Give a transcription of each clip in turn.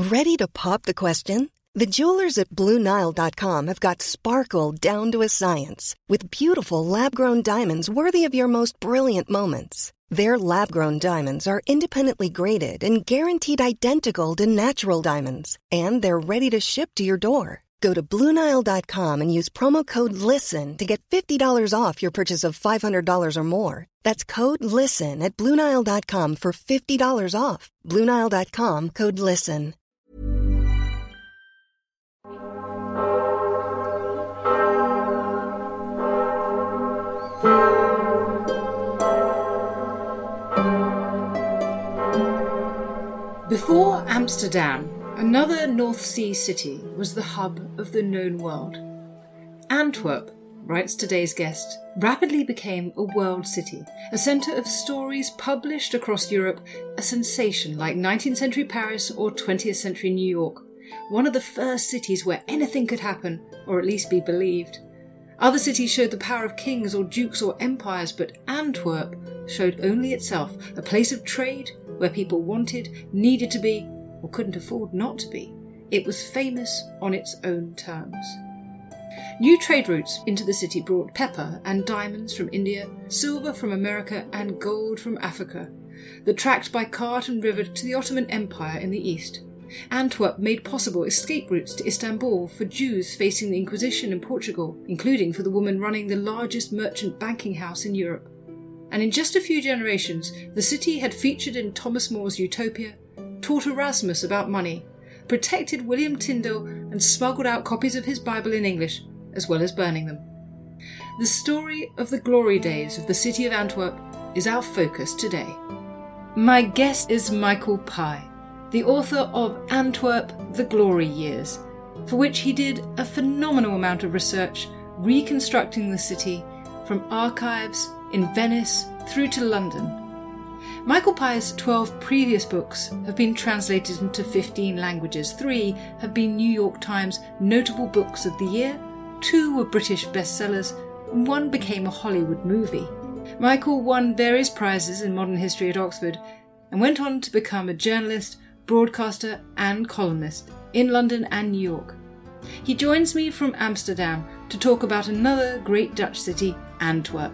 Ready to pop the question? The jewelers at BlueNile.com have got sparkle down to a science with beautiful lab-grown diamonds worthy of your most brilliant moments. Their lab-grown diamonds are independently graded and guaranteed identical to natural diamonds, and they're ready to ship to your door. Go to BlueNile.com and use promo code LISTEN to get $50 off your purchase of $500 or more. That's code LISTEN at BlueNile.com for $50 off. BlueNile.com, code LISTEN. Before Amsterdam, another North Sea city was the hub of the known world. Antwerp, writes today's guest, rapidly became a world city, a centre of stories published across Europe, a sensation like 19th century Paris or 20th century New York, one of the first cities where anything could happen, or at least be believed. Other cities showed the power of kings or dukes or empires, but Antwerp showed only itself, a place of trade where people wanted, needed to be, or couldn't afford not to be. It was famous on its own terms. New trade routes into the city brought pepper and diamonds from India, silver from America, and gold from Africa, that tracked by cart and river to the Ottoman Empire in the east. Antwerp made possible escape routes to Istanbul for Jews facing the Inquisition in Portugal, including for the woman running the largest merchant banking house in Europe. And in just a few generations, the city had featured in Thomas More's Utopia, taught Erasmus about money, protected William Tyndale, and smuggled out copies of his Bible in English, as well as burning them. The story of the glory days of the city of Antwerp is our focus today. My guest is Michael Pye, the author of Antwerp, The Glory Years, for which he did a phenomenal amount of research reconstructing the city from archives in Venice through to London. Michael Pye's 12 previous books have been translated into 15 languages. 3 have been New York Times Notable Books of the Year, 2 were British bestsellers, and 1 became a Hollywood movie. Michael won various prizes in modern history at Oxford and went on to become a journalist, broadcaster and columnist in London and New York. He joins me from Amsterdam to talk about another great Dutch city, Antwerp.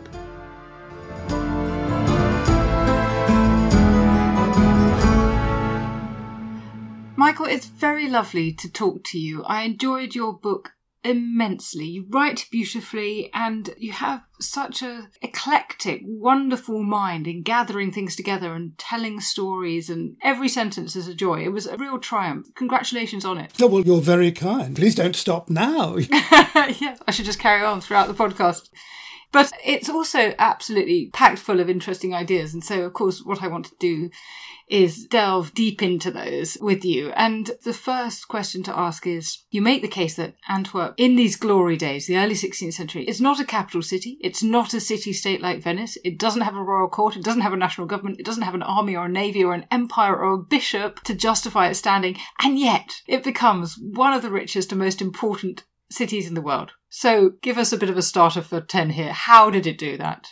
Michael, it's very lovely to talk to you. I enjoyed your book immensely. You write beautifully and you have such an eclectic, wonderful mind in gathering things together and telling stories, and every sentence is a joy. It was a real triumph. Congratulations on it. Oh, well, you're very kind. Please don't stop now. Yes, I should just carry on throughout the podcast. But it's also absolutely packed full of interesting ideas. And so, of course, what I want to do is delve deep into those with you. And the first question to ask is, you make the case that Antwerp, in these glory days, the early 16th century, it's not a capital city. It's not a city-state like Venice. It doesn't have a royal court. It doesn't have a national government. It doesn't have an army or a navy or an empire or a bishop to justify its standing. And yet, it becomes one of the richest and most important cities in the world. So give us a bit of a starter for 10 here. How did it do that?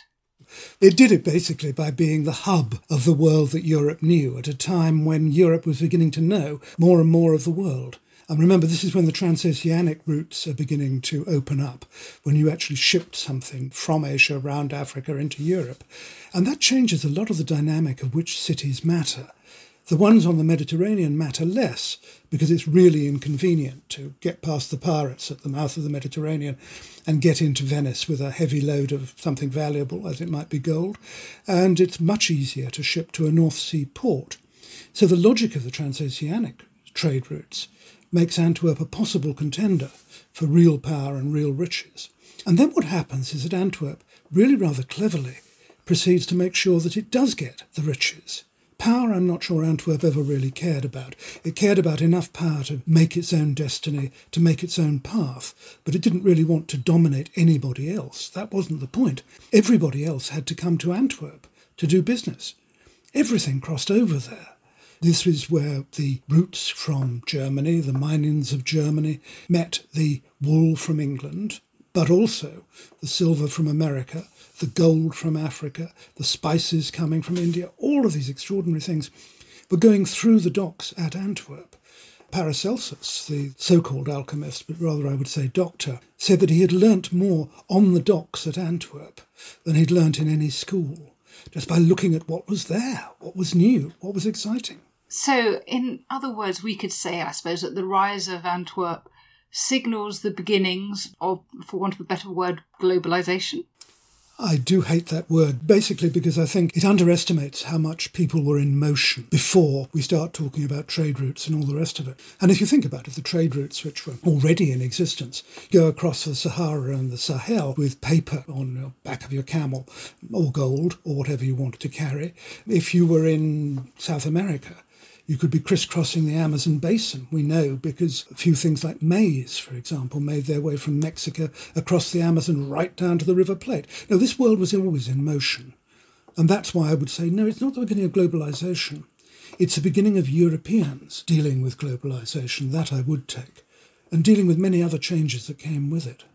It did it basically by being the hub of the world that Europe knew at a time when Europe was beginning to know more and more of the world. And remember, this is when the transoceanic routes are beginning to open up, when you actually shipped something from Asia around Africa into Europe. And that changes a lot of the dynamic of which cities matter. The ones on the Mediterranean matter less because it's really inconvenient to get past the pirates at the mouth of the Mediterranean and get into Venice with a heavy load of something valuable, as it might be gold. And it's much easier to ship to a North Sea port. So the logic of the transoceanic trade routes makes Antwerp a possible contender for real power and real riches. And then what happens is that Antwerp, really rather cleverly, proceeds to make sure that it does get the riches. Power, I'm not sure Antwerp ever really cared about. It cared about enough power to make its own destiny, to make its own path, but it didn't really want to dominate anybody else. That wasn't the point. Everybody else had to come to Antwerp to do business. Everything crossed over there. This is where the routes from Germany, the minings of Germany, met the wool from England, but also the silver from America, the gold from Africa, the spices coming from India. All of these extraordinary things were going through the docks at Antwerp. Paracelsus, the so-called alchemist, but rather I would say doctor, said that he had learnt more on the docks at Antwerp than he'd learnt in any school, just by looking at what was there, what was new, what was exciting. So, in other words, we could say, I suppose, that the rise of Antwerp signals the beginnings of, for want of a better word, globalisation? I do hate that word, basically because I think it underestimates how much people were in motion before we start talking about trade routes and all the rest of it. And if you think about it, the trade routes which were already in existence go across the Sahara and the Sahel with paper on the back of your camel, or gold, or whatever you wanted to carry. If you were in South America, you could be crisscrossing the Amazon basin, we know, because a few things like maize, for example, made their way from Mexico across the Amazon right down to the River Plate. Now, this world was always in motion. And that's why I would say, no, it's not the beginning of globalisation. It's the beginning of Europeans dealing with globalisation. That I would take. And dealing with many other changes that came with it.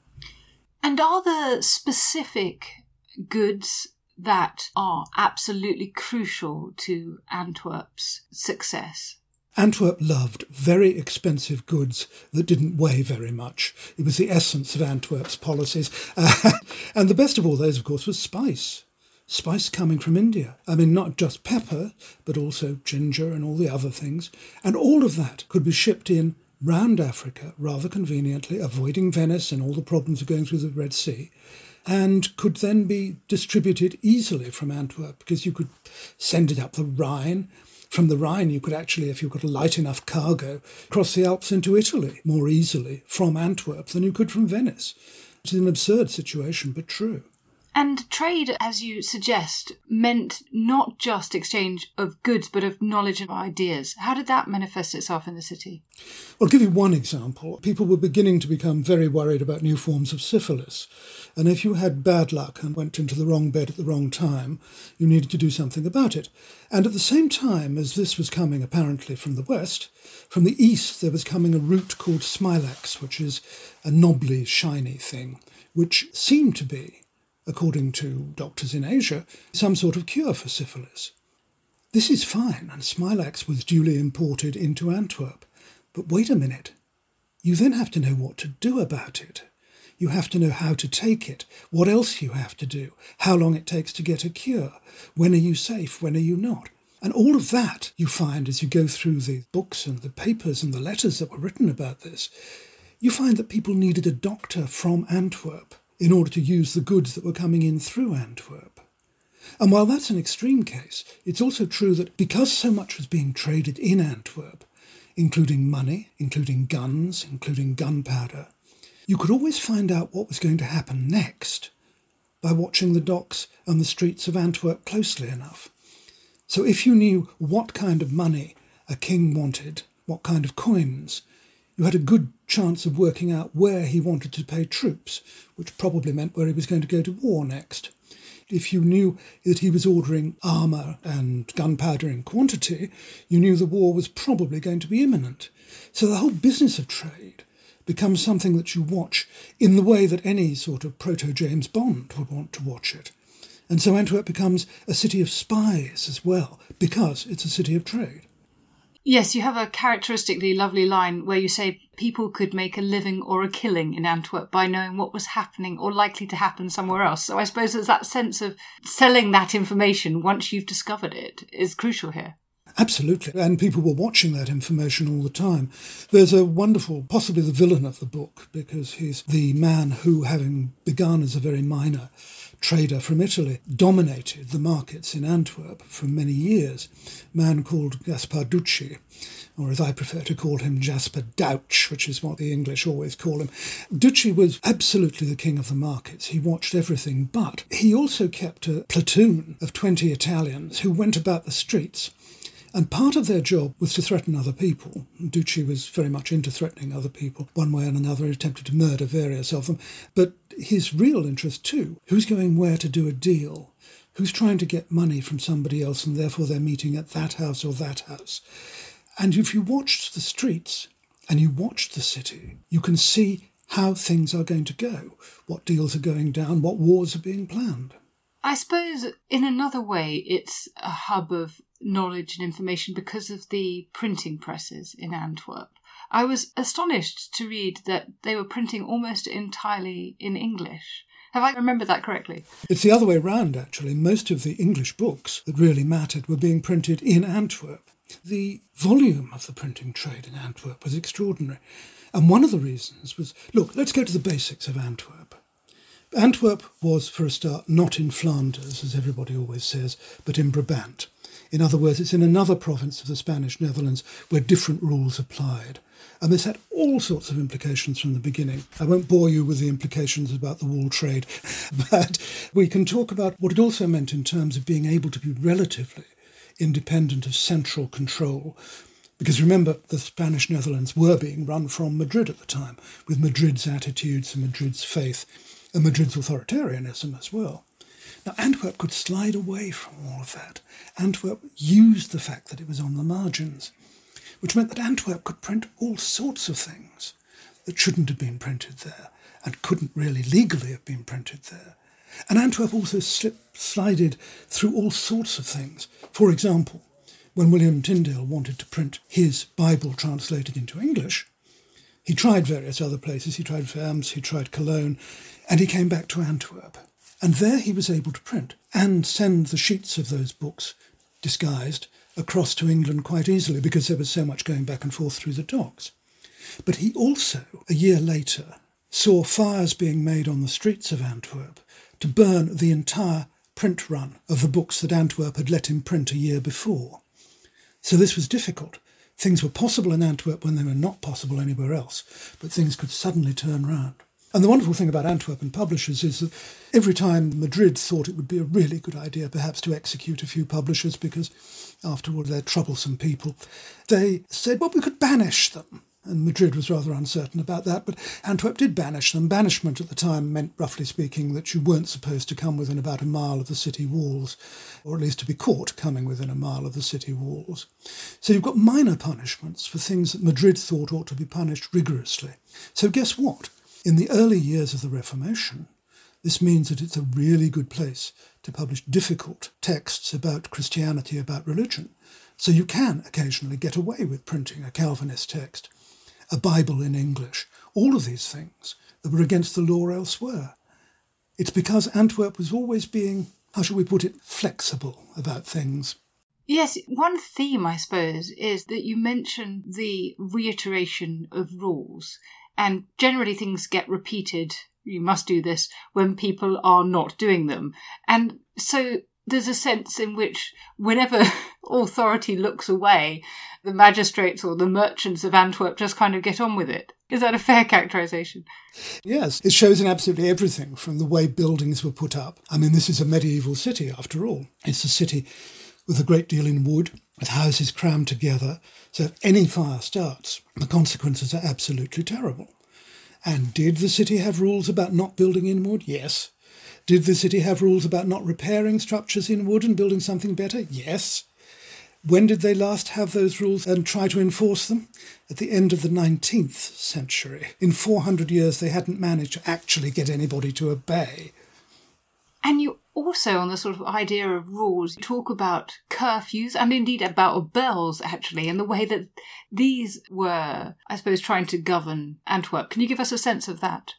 And are there specific goods that are absolutely crucial to Antwerp's success? Antwerp loved very expensive goods that didn't weigh very much. It was the essence of Antwerp's policies. And the best of all those, of course, was spice. Spice coming from India. I mean, not just pepper, but also ginger and all the other things. And all of that could be shipped in round Africa rather conveniently, avoiding Venice and all the problems of going through the Red Sea, and could then be distributed easily from Antwerp because you could send it up the Rhine. From the Rhine, you could actually, if you got a light enough cargo, cross the Alps into Italy more easily from Antwerp than you could from Venice. It's an absurd situation, but true. And trade, as you suggest, meant not just exchange of goods, but of knowledge and ideas. How did that manifest itself in the city? I'll give you one example. People were beginning to become very worried about new forms of syphilis. And if you had bad luck and went into the wrong bed at the wrong time, you needed to do something about it. And at the same time as this was coming apparently from the west, from the east there was coming a root called Smilax, which is a knobbly, shiny thing, which seemed to be, according to doctors in Asia, some sort of cure for syphilis. This is fine, and Smilax was duly imported into Antwerp. But wait a minute. You then have to know what to do about it. You have to know how to take it, what else you have to do, how long it takes to get a cure, when are you safe, when are you not. And all of that you find as you go through the books and the papers and the letters that were written about this. You find that people needed a doctor from Antwerp in order to use the goods that were coming in through Antwerp. And while that's an extreme case, it's also true that because so much was being traded in Antwerp, including money, including guns, including gunpowder, you could always find out what was going to happen next by watching the docks and the streets of Antwerp closely enough. So if you knew what kind of money a king wanted, what kind of coins, you had a good chance of working out where he wanted to pay troops, which probably meant where he was going to go to war next. If you knew that he was ordering armour and gunpowder in quantity, you knew the war was probably going to be imminent. So the whole business of trade becomes something that you watch in the way that any sort of proto-James Bond would want to watch it. And so Antwerp becomes a city of spies as well, because it's a city of trade. Yes, you have a characteristically lovely line where you say people could make a living or a killing in Antwerp by knowing what was happening or likely to happen somewhere else. So I suppose there's that sense of selling that information once you've discovered it is crucial here. Absolutely. And people were watching that information all the time. There's a wonderful, possibly the villain of the book, because he's the man who, having begun as a very minor trader from Italy, dominated the markets in Antwerp for many years, a man called Gaspar Ducci, or as I prefer to call him, Jasper Douch, which is what the English always call him. Ducci was absolutely the king of the markets. He watched everything, but he also kept a platoon of 20 Italians who went about the streets. And part of their job was to threaten other people. Ducci was very much into threatening other people. One way and another, he attempted to murder various of them. But his real interest too, who's going where to do a deal? Who's trying to get money from somebody else and therefore they're meeting at that house or that house? And if you watched the streets and you watched the city, you can see how things are going to go, what deals are going down, what wars are being planned. I suppose in another way it's a hub of knowledge and information because of the printing presses in Antwerp. I was astonished to read that they were printing almost entirely in English. Have I remembered that correctly? It's the other way round, actually. Most of the English books that really mattered were being printed in Antwerp. The volume of the printing trade in Antwerp was extraordinary. And one of the reasons was, look, let's go to the basics of Antwerp. Antwerp was, for a start, not in Flanders, as everybody always says, but in Brabant. In other words, it's in another province of the Spanish Netherlands where different rules applied. And this had all sorts of implications from the beginning. I won't bore you with the implications about the wool trade, but we can talk about what it also meant in terms of being able to be relatively independent of central control. Because remember, the Spanish Netherlands were being run from Madrid at the time, with Madrid's attitudes and Madrid's faith, and Madrid's authoritarianism as well. Now, Antwerp could slide away from all of that. Antwerp used the fact that it was on the margins, which meant that Antwerp could print all sorts of things that shouldn't have been printed there and couldn't really legally have been printed there. And Antwerp also slided through all sorts of things. For example, when William Tyndale wanted to print his Bible translated into English, he tried various other places. He tried Worms, he tried Cologne, and he came back to Antwerp. And there he was able to print and send the sheets of those books, disguised, across to England quite easily because there was so much going back and forth through the docks. But he also, a year later, saw fires being made on the streets of Antwerp to burn the entire print run of the books that Antwerp had let him print a year before. So this was difficult. Things were possible in Antwerp when they were not possible anywhere else, but things could suddenly turn round. And the wonderful thing about Antwerp and publishers is that every time Madrid thought it would be a really good idea perhaps to execute a few publishers because, after all, they're troublesome people, they said, well, we could banish them. And Madrid was rather uncertain about that, but Antwerp did banish them. Banishment at the time meant, roughly speaking, that you weren't supposed to come within about a mile of the city walls, or at least to be caught coming within a mile of the city walls. So you've got minor punishments for things that Madrid thought ought to be punished rigorously. So guess what? In the early years of the Reformation, this means that it's a really good place to publish difficult texts about Christianity, about religion. So you can occasionally get away with printing a Calvinist text, a Bible in English, all of these things that were against the law elsewhere. It's because Antwerp was always being, how shall we put it, flexible about things. Yes, one theme, I suppose, is that you mention the reiteration of rules. And generally things get repeated, you must do this, when people are not doing them. And so there's a sense in which whenever authority looks away, the magistrates or the merchants of Antwerp just kind of get on with it. Is that a fair characterisation? Yes, it shows in absolutely everything, from the way buildings were put up. I mean, this is a medieval city, after all. It's a city with a great deal in wood, with houses crammed together. So if any fire starts, the consequences are absolutely terrible. And did the city have rules about not building in wood? Yes. Did the city have rules about not repairing structures in wood and building something better? Yes. When did they last have those rules and try to enforce them? At the end of the 19th century. In 400 years, they hadn't managed to actually get anybody to obey. And you also, on the sort of idea of rules, talk about curfews and indeed about bells, actually, and the way that these were, I suppose, trying to govern Antwerp. Can you give us a sense of that?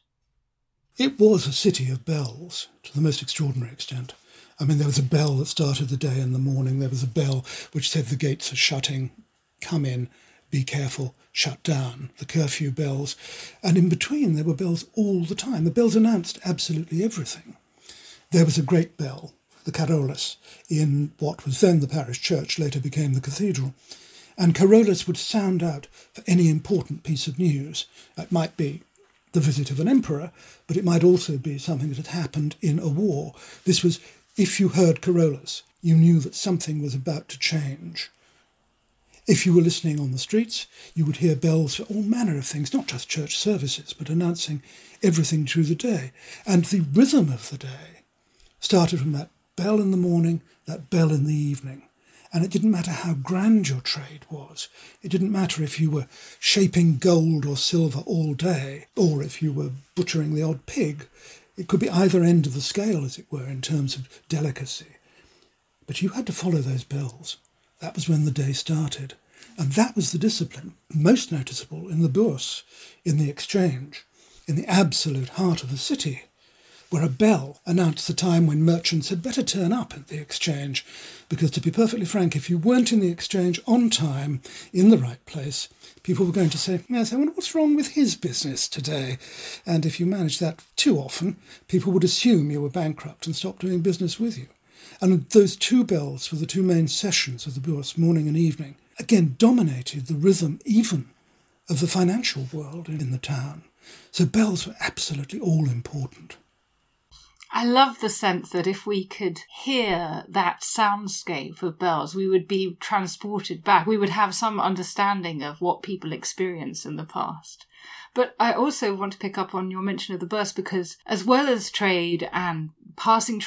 It was a city of bells, to the most extraordinary extent. I mean, there was a bell that started the day in the morning. There was a bell which said the gates are shutting, come in, be careful, shut down, the curfew bells. And in between, there were bells all the time. The bells announced absolutely everything. There was a great bell, the Carolus, in what was then the parish church, later became the cathedral. And Carolus would sound out for any important piece of news. It might be the visit of an emperor, but it might also be something that had happened in a war. This was, if you heard Carolus, you knew that something was about to change. If you were listening on the streets, you would hear bells for all manner of things, not just church services, but announcing everything through the day. And the rhythm of the day started from that bell in the morning, that bell in the evening. And it didn't matter how grand your trade was. It didn't matter if you were shaping gold or silver all day, or if you were butchering the odd pig. It could be either end of the scale, as it were, in terms of delicacy. But you had to follow those bells. That was when the day started. And that was the discipline, most noticeable in the Bourse, in the exchange, in the absolute heart of the city, where a bell announced the time when merchants had better turn up at the exchange, because to be perfectly frank, if you weren't in the exchange on time, in the right place, people were going to say, yes, I wonder what's wrong with his business today. And if you managed that too often, people would assume you were bankrupt and stop doing business with you. And those two bells for the two main sessions of the Bourse, morning and evening, again dominated the rhythm even of the financial world in the town. So bells were absolutely all important. I love the sense that if we could hear that soundscape of bells, we would be transported back. We would have some understanding of what people experienced in the past. But I also want to pick up on your mention of the Bourse, because as well as trade and passing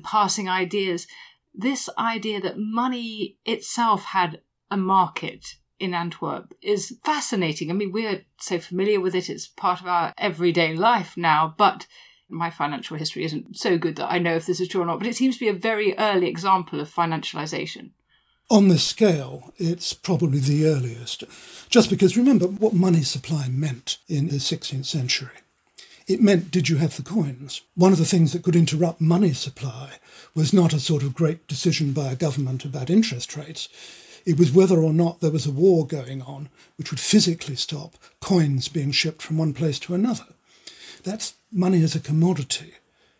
ideas, this idea that money itself had a market in Antwerp is fascinating. I mean, we're so familiar with it. It's part of our everyday life now, but my financial history isn't so good that I know if this is true or not, but it seems to be a very early example of financialisation. On this scale, it's probably the earliest, just because remember what money supply meant in the 16th century. It meant, did you have the coins? One of the things that could interrupt money supply was not a sort of great decision by a government about interest rates. It was whether or not there was a war going on which would physically stop coins being shipped from one place to another. That's money as a commodity.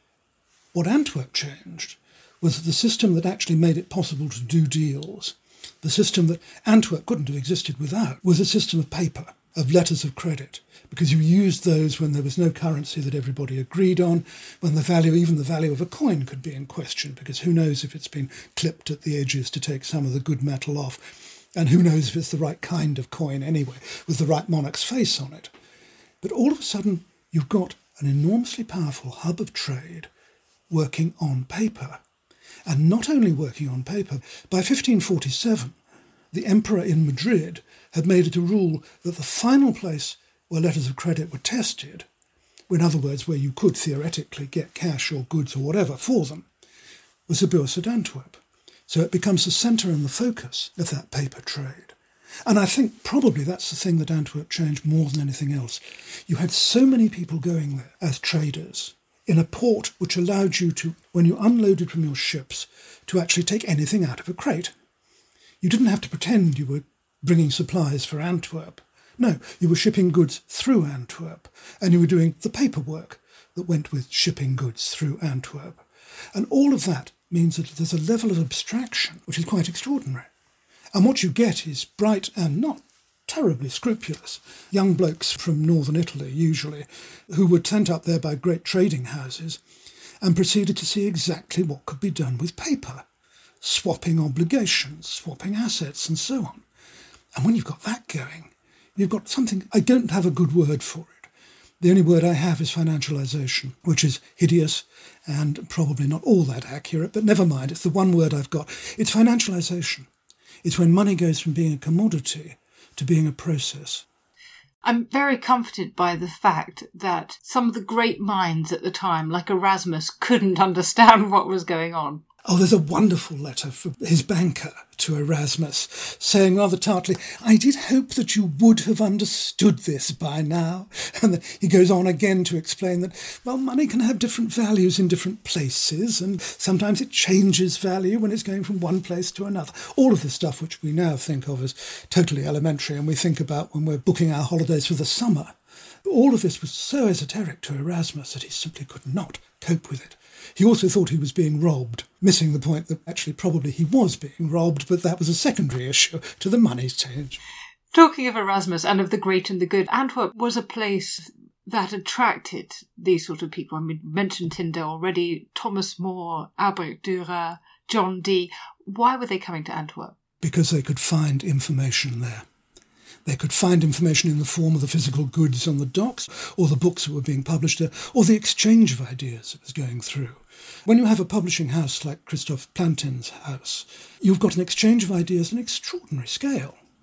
What Antwerp changed was the system that actually made it possible to do deals. The system that Antwerp couldn't have existed without was a system of paper, of letters of credit, because you used those when there was no currency that everybody agreed on, when the value, even the value of a coin, could be in question, because who knows if it's been clipped at the edges to take some of the good metal off, and who knows if it's the right kind of coin anyway, with the right monarch's face on it. But all of a sudden, you've got an enormously powerful hub of trade working on paper. And not only working on paper, by 1547, the emperor in Madrid had made it a rule that the final place where letters of credit were tested, in other words, where you could theoretically get cash or goods or whatever for them, was the Bourse at Antwerp. So it becomes the centre and the focus of that paper trade. And I think probably that's the thing that Antwerp changed more than anything else. You had so many people going there as traders in a port which allowed you to, when you unloaded from your ships, to actually take anything out of a crate. You didn't have to pretend you were bringing supplies for Antwerp. No, you were shipping goods through Antwerp, and you were doing the paperwork that went with shipping goods through Antwerp. And all of that means that there's a level of abstraction which is quite extraordinary. And what you get is bright and not terribly scrupulous young blokes from northern Italy, usually, who were sent up there by great trading houses and proceeded to see exactly what could be done with paper, swapping obligations, swapping assets, and so on. And when you've got that going, you've got something, I don't have a good word for it. The only word I have is financialisation, which is hideous and probably not all that accurate, but never mind, it's the one word I've got. It's financialisation. It's when money goes from being a commodity to being a process. I'm very comforted by the fact that some of the great minds at the time, like Erasmus, couldn't understand what was going on. Oh, there's a wonderful letter from his banker to Erasmus, saying rather tartly, I did hope that you would have understood this by now. And he goes on again to explain that, well, money can have different values in different places, and sometimes it changes value when it's going from one place to another. All of the stuff which we now think of as totally elementary and we think about when we're booking our holidays for the summer. But all of this was so esoteric to Erasmus that he simply could not cope with it. He also thought he was being robbed, missing the point that actually probably he was being robbed, but that was a secondary issue to the money change. Talking of Erasmus and of the great and the good, Antwerp was a place that attracted these sort of people. I mean, mentioned Tyndale already, Thomas More, Albrecht Dürer, John Dee. Why were they coming to Antwerp? Because they could find information there. They could find information in the form of the physical goods on the docks, or the books that were being published there, or the exchange of ideas that was going through. When you have a publishing house like Christophe Plantin's house, you've got an exchange of ideas on an extraordinary scale.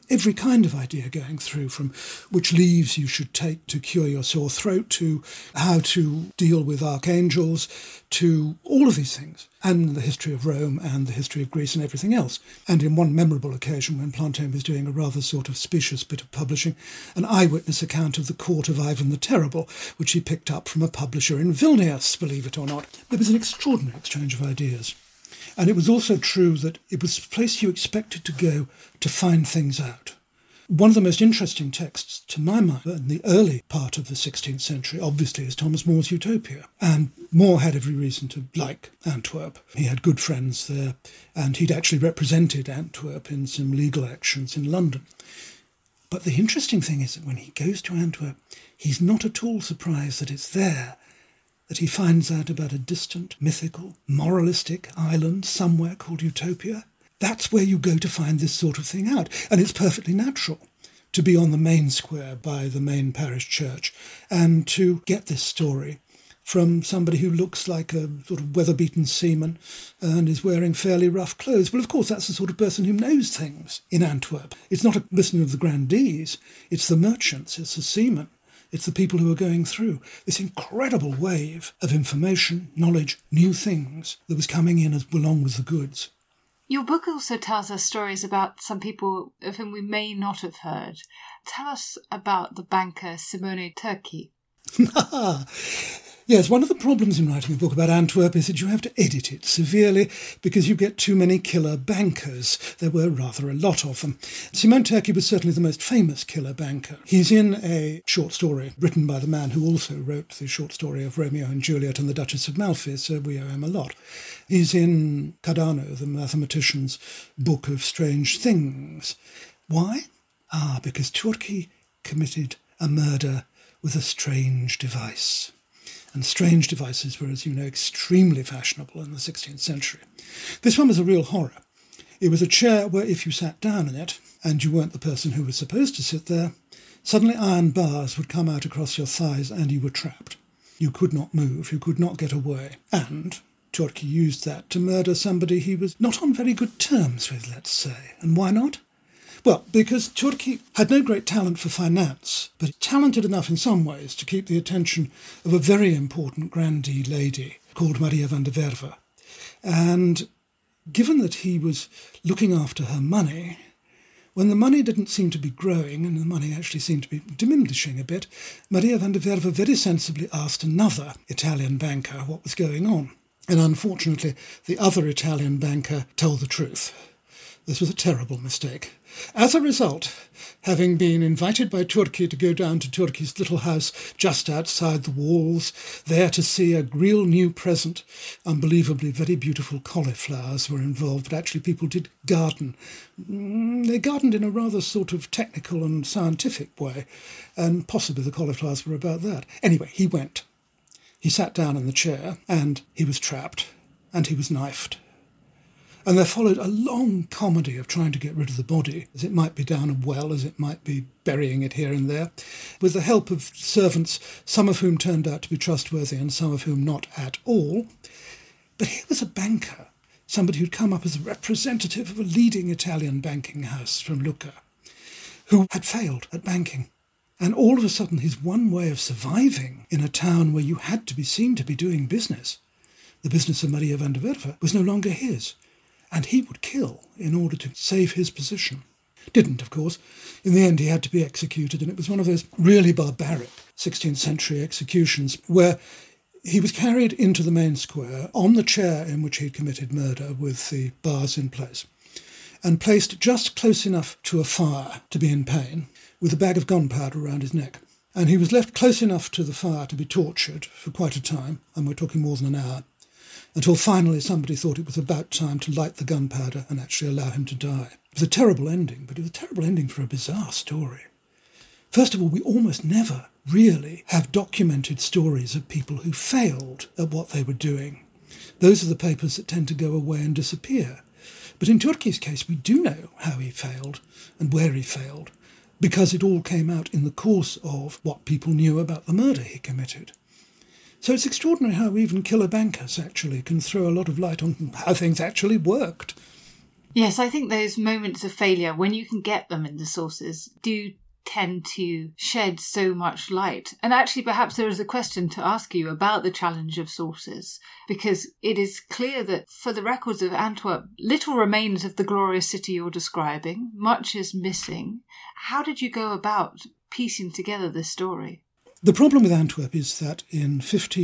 every kind of idea going through, from which leaves you should take to cure your sore throat, to how to deal with archangels, to all of these things, and the history of Rome and the history of Greece and everything else. And in one memorable occasion, when Plantin was doing a rather sort of specious bit of publishing, an eyewitness account of the court of Ivan the Terrible, which he picked up from a publisher in Vilnius, believe it or not. It was an extraordinary exchange of ideas. And it was also true that it was a place you expected to go to find things out. One of the most interesting texts, to my mind, in the early part of the 16th century, obviously, is Thomas More's Utopia. And More had every reason to like Antwerp. He had good friends there, and he'd actually represented Antwerp in some legal actions in London. But the interesting thing is that when he goes to Antwerp, he's not at all surprised that it's there that he finds out about a distant, mythical, moralistic island somewhere called Utopia. That's where you go to find this sort of thing out. And it's perfectly natural to be on the main square by the main parish church and to get this story from somebody who looks like a sort of weather-beaten seaman and is wearing fairly rough clothes. Well, of course, that's the sort of person who knows things in Antwerp. It's not a listener of the grandees, it's the merchants, it's the seamen. It's the people who are going through this incredible wave of information, knowledge, new things that was coming in along with the goods. Your book also tells us stories about some people of whom we may not have heard. Tell us about the banker Simone Turchi. Yes, one of the problems in writing a book about Antwerp is that you have to edit it severely because you get too many killer bankers. There were rather a lot of them. Simone Turchi was certainly the most famous killer banker. He's in a short story written by the man who also wrote the short story of Romeo and Juliet and the Duchess of Malfi, so we owe him a lot. He's in Cardano, the mathematician's book of strange things. Why? Because Turchi committed a murder with a strange device. And strange devices were, as you know, extremely fashionable in the 16th century. This one was a real horror. It was a chair where if you sat down in it, and you weren't the person who was supposed to sit there, suddenly iron bars would come out across your thighs and you were trapped. You could not move, you could not get away. And Turchi used that to murder somebody he was not on very good terms with, let's say. And why not? Well, because Turchi had no great talent for finance, but talented enough in some ways to keep the attention of a very important grandee lady called Maria van der Werve. And given that he was looking after her money, when the money didn't seem to be growing and the money actually seemed to be diminishing a bit, Maria van der Werve very sensibly asked another Italian banker what was going on. And unfortunately, the other Italian banker told the truth. This was a terrible mistake. As a result, having been invited by Turchi to go down to Turchi's little house just outside the walls, there to see a real new present, unbelievably very beautiful cauliflowers were involved, but actually people did garden. They gardened in a rather sort of technical and scientific way, and possibly the cauliflowers were about that. Anyway, he went. He sat down in the chair, and he was trapped, and he was knifed. And there followed a long comedy of trying to get rid of the body, as it might be down a well, as it might be burying it here and there, with the help of servants, some of whom turned out to be trustworthy and some of whom not at all. But here was a banker, somebody who'd come up as a representative of a leading Italian banking house from Lucca, who had failed at banking. And all of a sudden, his one way of surviving in a town where you had to be seen to be doing business, the business of Maria van der Werve, was no longer his. And he would kill in order to save his position. Didn't, of course. In the end, he had to be executed, and it was one of those really barbaric 16th century executions where he was carried into the main square on the chair in which he'd committed murder with the bars in place, and placed just close enough to a fire to be in pain, with a bag of gunpowder around his neck. And he was left close enough to the fire to be tortured for quite a time, and we're talking more than an hour, until finally somebody thought it was about time to light the gunpowder and actually allow him to die. It was a terrible ending, but it was a terrible ending for a bizarre story. First of all, we almost never really have documented stories of people who failed at what they were doing. Those are the papers that tend to go away and disappear. But in Turchi's case, we do know how he failed and where he failed, because it all came out in the course of what people knew about the murder he committed. So it's extraordinary how even killer bankers actually can throw a lot of light on how things actually worked. Yes, I think those moments of failure, when you can get them in the sources, do tend to shed so much light. And actually, perhaps there is a question to ask you about the challenge of sources, because it is clear that for the records of Antwerp, little remains of the glorious city you're describing. Much is missing. How did you go about piecing together this story? The problem with Antwerp is that in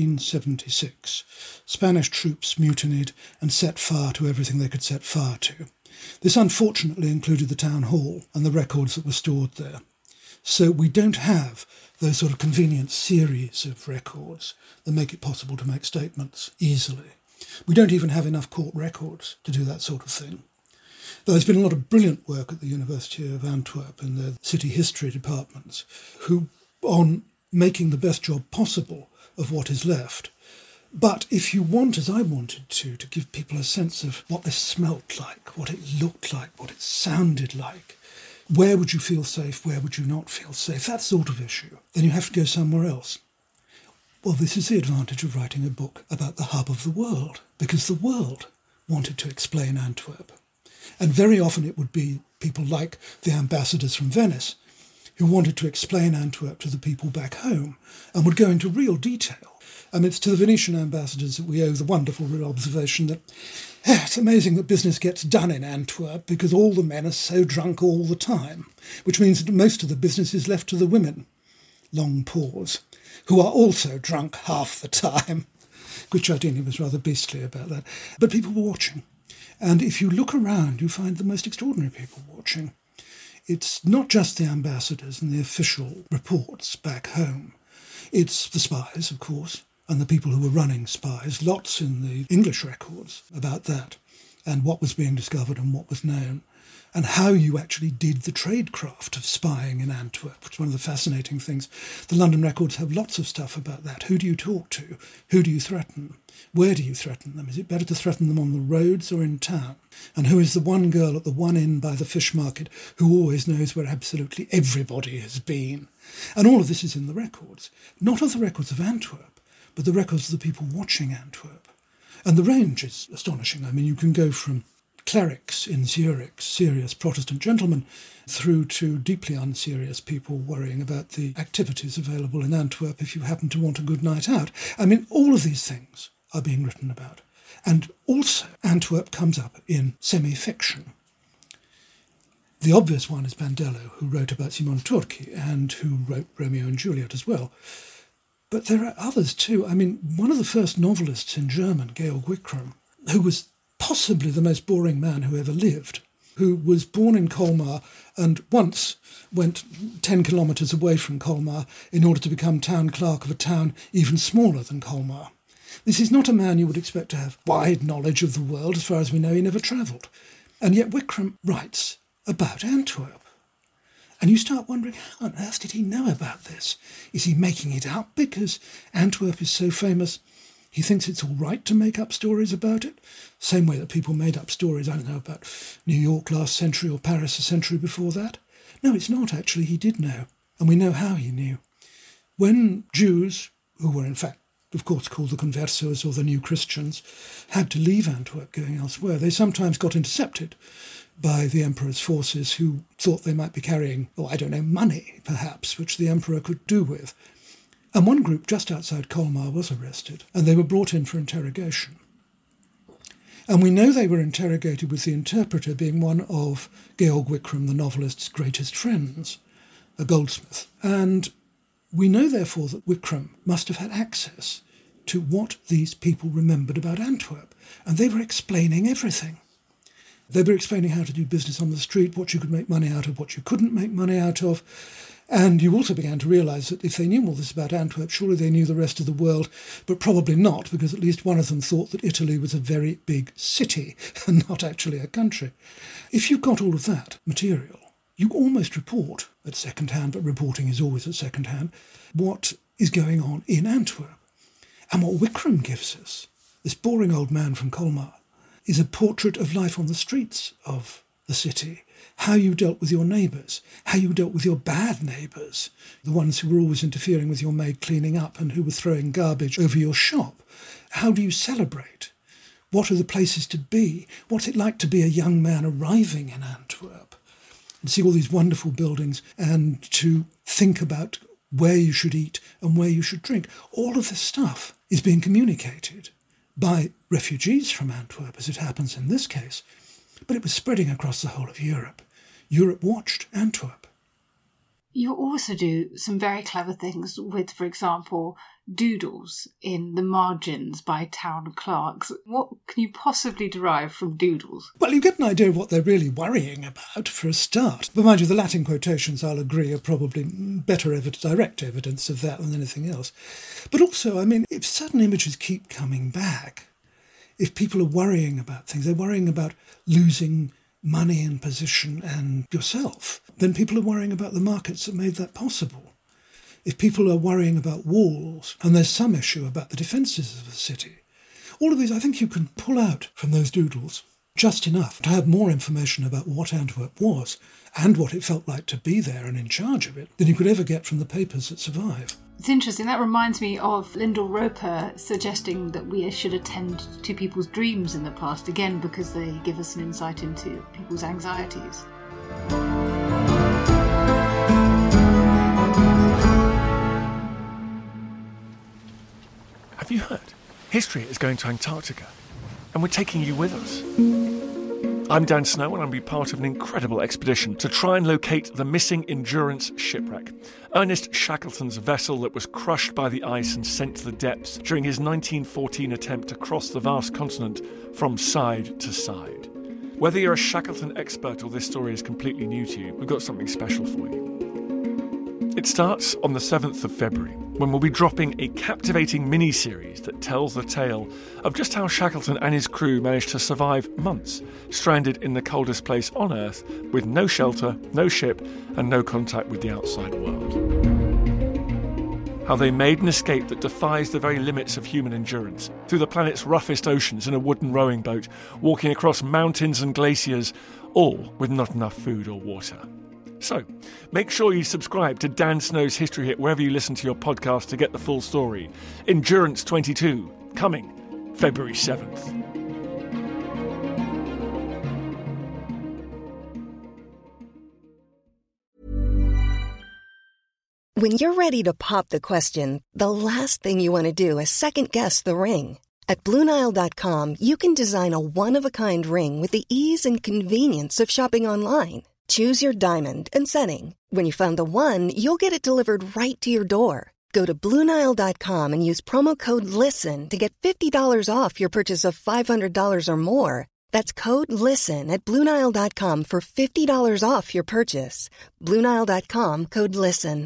1576, Spanish troops mutinied and set fire to everything they could set fire to. This unfortunately included the town hall and the records that were stored there. So we don't have those sort of convenient series of records that make it possible to make statements easily. We don't even have enough court records to do that sort of thing. There's been a lot of brilliant work at the University of Antwerp in their city history departments, who on making the best job possible of what is left. But if you want, as I wanted to give people a sense of what this smelt like, what it looked like, what it sounded like, where would you feel safe, where would you not feel safe, that sort of issue, then you have to go somewhere else. Well, this is the advantage of writing a book about the hub of the world, because the world wanted to explain Antwerp. And very often it would be people like the ambassadors from Venice who wanted to explain Antwerp to the people back home and would go into real detail. And it's to the Venetian ambassadors that we owe the wonderful observation that it's amazing that business gets done in Antwerp because all the men are so drunk all the time, which means that most of the business is left to the women. Long pause. Who are also drunk half the time. Guicciardini was rather beastly about that. But people were watching. And if you look around, you find the most extraordinary people watching. It's not just the ambassadors and the official reports back home. It's the spies, of course, and the people who were running spies. Lots in the English records about that, and what was being discovered and what was known, and how you actually did the tradecraft of spying in Antwerp, which is one of the fascinating things. The London records have lots of stuff about that. Who do you talk to? Who do you threaten? Where do you threaten them? Is it better to threaten them on the roads or in town? And who is the one girl at the one inn by the fish market who always knows where absolutely everybody has been? And all of this is in the records. Not of the records of Antwerp, but the records of the people watching Antwerp. And the range is astonishing. I mean, you can go from clerics in Zurich, serious Protestant gentlemen, through to deeply unserious people worrying about the activities available in Antwerp if you happen to want a good night out. I mean, all of these things are being written about. And also, Antwerp comes up in semi-fiction. The obvious one is Bandello, who wrote about Simone Turchi and who wrote Romeo and Juliet as well. But there are others too. I mean, one of the first novelists in German, Georg Wickram, who was possibly the most boring man who ever lived, who was born in Colmar and once went 10 kilometres away from Colmar in order to become town clerk of a town even smaller than Colmar. This is not a man you would expect to have wide knowledge of the world. As far as we know, he never travelled. And yet Wickram writes about Antwerp. And you start wondering, how on earth did he know about this? Is he making it up because Antwerp is so famous? He thinks it's all right to make up stories about it, same way that people made up stories, I don't know, about New York last century or Paris a century before that. No, it's not actually. He did know, and we know how he knew. When Jews, who were in fact, of course, called the Conversos or the New Christians, had to leave Antwerp going elsewhere, they sometimes got intercepted by the emperor's forces who thought they might be carrying, money, perhaps, which the emperor could do with. And one group just outside Colmar was arrested, and they were brought in for interrogation. And we know they were interrogated with the interpreter being one of Georg Wickram, the novelist's greatest friends, a goldsmith. And we know, therefore, that Wickram must have had access to what these people remembered about Antwerp, and they were explaining everything. They were explaining how to do business on the street, what you could make money out of, what you couldn't make money out of. And you also began to realise that if they knew all this about Antwerp, surely they knew the rest of the world, but probably not, because at least one of them thought that Italy was a very big city and not actually a country. If you've got all of that material, you almost report at second hand, but reporting is always at second hand, what is going on in Antwerp. And what Wickram gives us, this boring old man from Colmar, is a portrait of life on the streets of the city, how you dealt with your neighbours, how you dealt with your bad neighbours, the ones who were always interfering with your maid cleaning up and who were throwing garbage over your shop. How do you celebrate What are the places to be? What's it like to be a young man arriving in Antwerp and see all these wonderful buildings and to think about where you should eat and where you should drink? All of this stuff is being communicated by refugees from Antwerp, as it happens in this case, but it was spreading across the whole of Europe. Europe watched Antwerp. You also do some very clever things with, for example, doodles in the margins by town clerks. What can you possibly derive from doodles? Well, you get an idea of what they're really worrying about for a start. But mind you, the Latin quotations, I'll agree, are probably better direct evidence of that than anything else. But also, I mean, if certain images keep coming back, if people are worrying about things, they're worrying about losing money and position and yourself, then people are worrying about the markets that made that possible. If people are worrying about walls, and there's some issue about the defences of the city, all of these I think you can pull out from those doodles just enough to have more information about what Antwerp was and what it felt like to be there and in charge of it than you could ever get from the papers that survive. It's interesting. That reminds me of Lyndall Roper suggesting that we should attend to people's dreams in the past, again, because they give us an insight into people's anxieties. Have you heard? History is going to Antarctica, and we're taking you with us. I'm Dan Snow, and I'll be part of an incredible expedition to try and locate the missing Endurance shipwreck, Ernest Shackleton's vessel that was crushed by the ice and sent to the depths during his 1914 attempt to cross the vast continent from side to side. Whether you're a Shackleton expert or this story is completely new to you, we've got something special for you. It starts on the 7th of February, when we'll be dropping a captivating mini-series that tells the tale of just how Shackleton and his crew managed to survive months, stranded in the coldest place on Earth, with no shelter, no ship, and no contact with the outside world. How they made an escape that defies the very limits of human endurance, through the planet's roughest oceans in a wooden rowing boat, walking across mountains and glaciers, all with not enough food or water. So, make sure you subscribe to Dan Snow's History Hit wherever you listen to your podcast to get the full story. Endurance 22, coming February 7th. When you're ready to pop the question, the last thing you want to do is second-guess the ring. At BlueNile.com, you can design a one-of-a-kind ring with the ease and convenience of shopping online. Choose your diamond and setting. When you find the one, you'll get it delivered right to your door. Go to BlueNile.com and use promo code LISTEN to get $50 off your purchase of $500 or more. That's code LISTEN at BlueNile.com for $50 off your purchase. BlueNile.com, code LISTEN.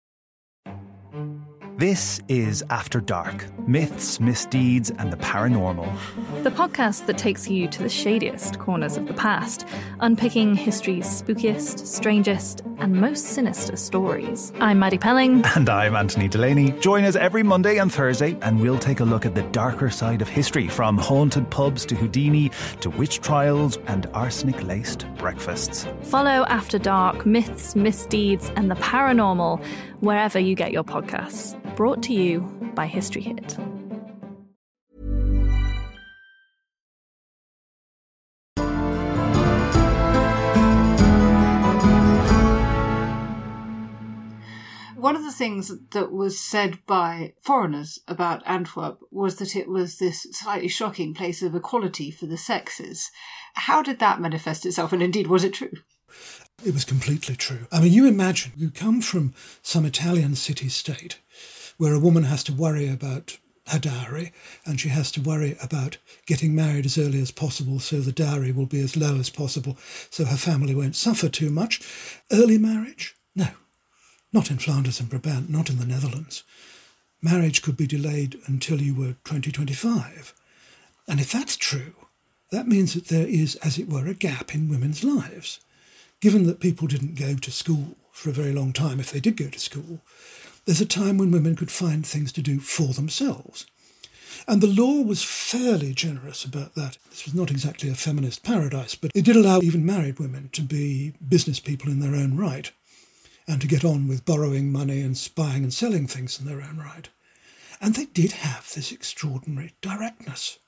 This is After Dark, myths, misdeeds and the paranormal. The podcast that takes you to the shadiest corners of the past, unpicking history's spookiest, strangest and most sinister stories. I'm Maddie Pelling. And I'm Anthony Delaney. Join us every Monday and Thursday and we'll take a look at the darker side of history, from haunted pubs to Houdini to witch trials and arsenic-laced breakfasts. Follow After Dark, myths, misdeeds and the paranormal wherever you get your podcasts. Brought to you by History Hit. One of the things that was said by foreigners about Antwerp was that it was this slightly shocking place of equality for the sexes. How did that manifest itself, and indeed, was it true? It was completely true. I mean, you imagine, you come from some Italian city-state where a woman has to worry about her dowry, and she has to worry about getting married as early as possible so the dowry will be as low as possible so her family won't suffer too much. Early marriage? No. Not in Flanders and Brabant, not in the Netherlands. Marriage could be delayed until you were 20-25. And if that's true, that means that there is, as it were, a gap in women's lives. Given that people didn't go to school for a very long time, if they did go to school, there's a time when women could find things to do for themselves. And the law was fairly generous about that. This was not exactly a feminist paradise, but it did allow even married women to be business people in their own right and to get on with borrowing money and buying and selling things in their own right. And they did have this extraordinary directness.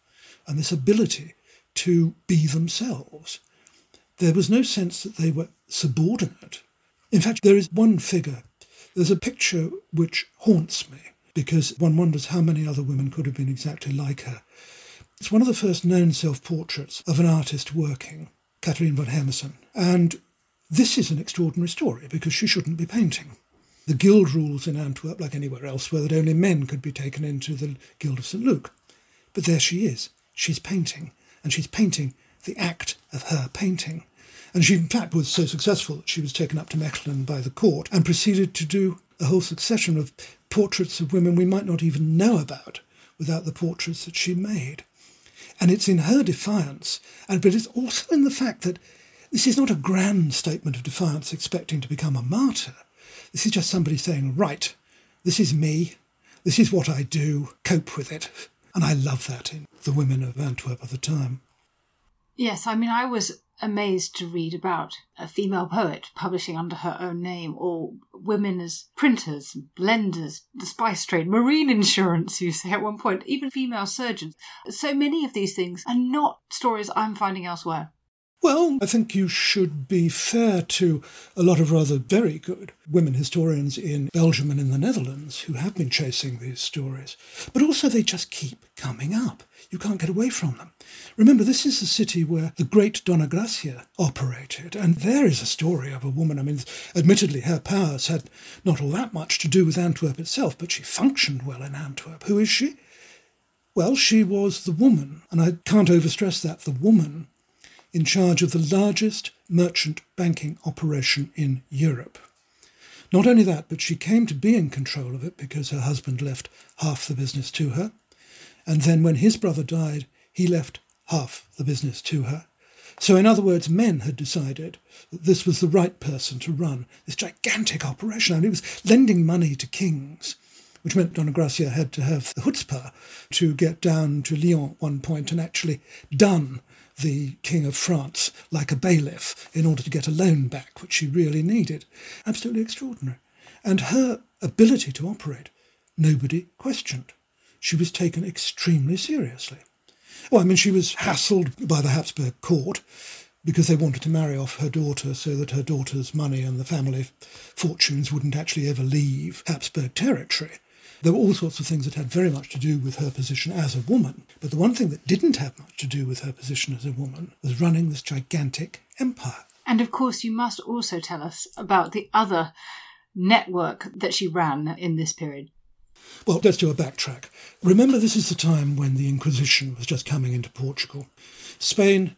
and this ability to be themselves. There was no sense that they were subordinate. In fact, there is one figure. There's a picture which haunts me because one wonders how many other women could have been exactly like her. It's one of the first known self-portraits of an artist working, Catherine von Hermessen. And this is an extraordinary story because she shouldn't be painting. The guild rules in Antwerp, like anywhere else, were that only men could be taken into the Guild of St. Luke. But there she is. She's painting, and she's painting the act of her painting. And she, in fact, was so successful that she was taken up to Mechelen by the court and proceeded to do a whole succession of portraits of women we might not even know about without the portraits that she made. And it's in her defiance, but it's also in the fact that this is not a grand statement of defiance expecting to become a martyr. This is just somebody saying, right, this is me, this is what I do, cope with it. And I love that in the women of Antwerp at the time. Yes, I mean, I was amazed to read about a female poet publishing under her own name, or women as printers, blenders, the spice trade, marine insurance, you say at one point, even female surgeons. So many of these things are not stories I'm finding elsewhere. Well, I think you should be fair to a lot of rather very good women historians in Belgium and in the Netherlands who have been chasing these stories. But also they just keep coming up. You can't get away from them. Remember, this is the city where the great Donna Gracia operated, and there is a story of a woman. I mean, admittedly, her powers had not all that much to do with Antwerp itself, but she functioned well in Antwerp. Who is she? Well, she was the woman, and I can't overstress that, the woman in charge of the largest merchant banking operation in Europe. Not only that, but she came to be in control of it because her husband left half the business to her. And then when his brother died, he left half the business to her. So in other words, men had decided that this was the right person to run this gigantic operation. And it was lending money to kings, which meant Donna Gracia had to have the chutzpah to get down to Lyon at one point and actually done the King of France like a bailiff in order to get a loan back, which she really needed. Absolutely extraordinary. And her ability to operate, nobody questioned. She was taken extremely seriously. Well, I mean, she was hassled by the Habsburg court because they wanted to marry off her daughter so that her daughter's money and the family fortunes wouldn't actually ever leave Habsburg territory. There were all sorts of things that had very much to do with her position as a woman. But the one thing that didn't have much to do with her position as a woman was running this gigantic empire. And of course, you must also tell us about the other network that she ran in this period. Well, let's do a backtrack. Remember, this is the time when the Inquisition was just coming into Portugal. Spain,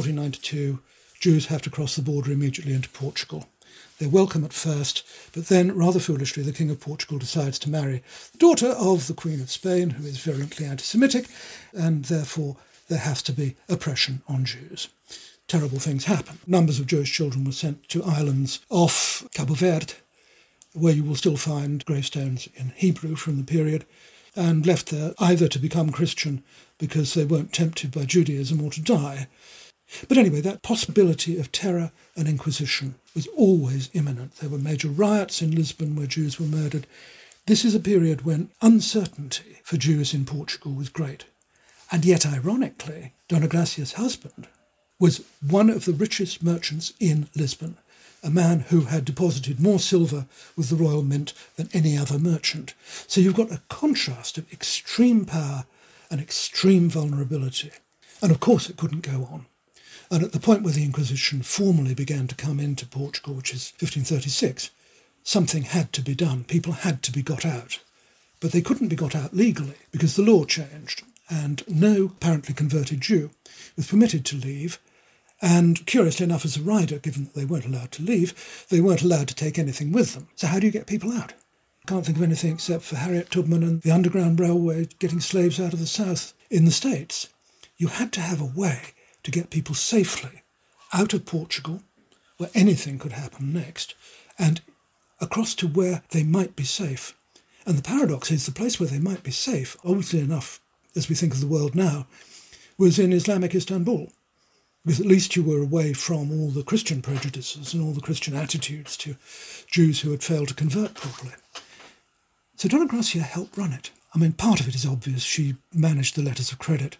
1492, Jews have to cross the border immediately into Portugal. They're welcome at first, but then, rather foolishly, the King of Portugal decides to marry the daughter of the Queen of Spain, who is virulently anti-Semitic, and therefore there has to be oppression on Jews. Terrible things happen. Numbers of Jewish children were sent to islands off Cabo Verde, where you will still find gravestones in Hebrew from the period, and left there either to become Christian because they weren't tempted by Judaism or to die. But anyway, that possibility of terror and inquisition was always imminent. There were major riots in Lisbon where Jews were murdered. This is a period when uncertainty for Jews in Portugal was great. And yet, ironically, Donna Gracia's husband was one of the richest merchants in Lisbon, a man who had deposited more silver with the Royal Mint than any other merchant. So you've got a contrast of extreme power and extreme vulnerability. And of course it couldn't go on. And at the point where the Inquisition formally began to come into Portugal, which is 1536, something had to be done. People had to be got out. But they couldn't be got out legally because the law changed, and no apparently converted Jew was permitted to leave. And curiously enough, as a rider, given that they weren't allowed to leave, they weren't allowed to take anything with them. So how do you get people out? I can't think of anything except for Harriet Tubman and the Underground Railway getting slaves out of the South in the States. You had to have a way to get people safely out of Portugal, where anything could happen next, and across to where they might be safe. And the paradox is the place where they might be safe, obviously enough, as we think of the world now, was in Islamic Istanbul, because at least you were away from all the Christian prejudices and all the Christian attitudes to Jews who had failed to convert properly. So Donna Gracia helped run it. I mean, part of it is obvious. She managed the letters of credit